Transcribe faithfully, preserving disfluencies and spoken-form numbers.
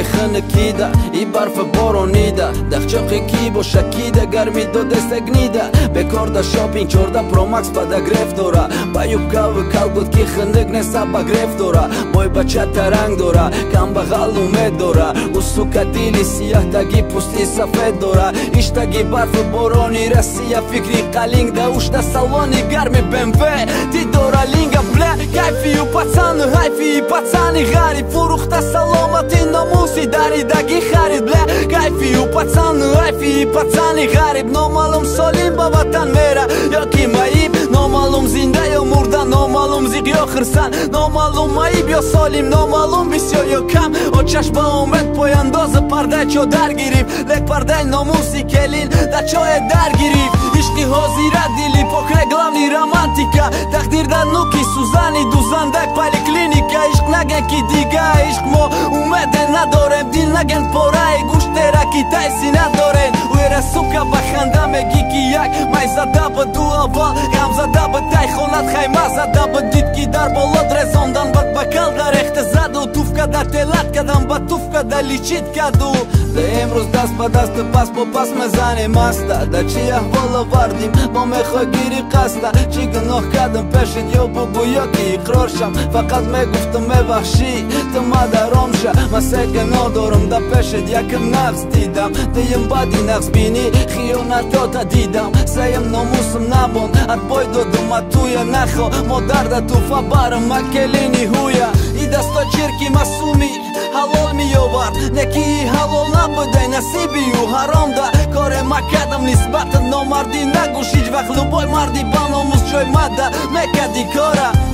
خنکیده ای برف بارونیده دخچاقی کی با شکیده گرمی دو دسته گنیده بکارده شاپینگ چورده پرومکس بده گرفت دوره بایوب گاو کل بود کی خنک نسا با گرفت دوره بای بچه ترنگ دوره کم بغل اومد دوره اوسو کدیلی سیاه تگی پوستی سفید دوره ایش تگی برف بارونی رسیه فکری قلینگ ده اوش ده سلوانی گرمی بموه تی دوره لینگه بله کیفی و پچان حیفی پچانی غریب فروخته سلامتی ناموسی دریدگی خرید بله کیفی و پچان حیفی پچانی غریب نامعلوم سالیم با وطن میره یا کی معیب نامعلوم زنده یا مرده نامعلوم زیگ یا خرسن نامعلوم معیب یا سالیم نامعلوم بسیار یا کم و چشم با اومد پای انداز پرده چو در گیریم لک پرده ناموسی کلین در چای در گیریم عشقی حاضیره دیلی پاکره گلمی رومانتیکا تقدیر در نوکی سوزانی دوزندک پلی کلینیکا عشق نگن کی دیگه عشق ما اومده ندارم دیل نگن پاره گوش ترکی تایسی ندارن ویره سوکا بخنده میگی کی یک مای زده به دو اول غم زده به تای خونت خیمه زده به دید کی در بالات رزاندن بد بکل در اخت زد و توف کده تلت کدم با توف کده لیچید کدو ده امروز دست به دست پس با پس مزنی مسته ده چی احوال وردیم با میخواه گیری قسته چی گناه کردم پیشت یا بگو یا که اقرار شم فقط میگفتم میبخشی تو مدرام شه من سگه ندارم ده پیشت یکم نقص دیدم دیم بدی نقص بینی خیانتات دیدم سیم ناموسم نبون ات بای دادم توی نخوا ما درد توفا برم مکلینی هویا ای دستا چرکی مسومی حلال می آورد نکی حلال نبوده نصیبی و حرام ده کار مکدم نسبت نامردی نگوش هیچ وقت لبای مردی با ناموس جای مده مکدی کاره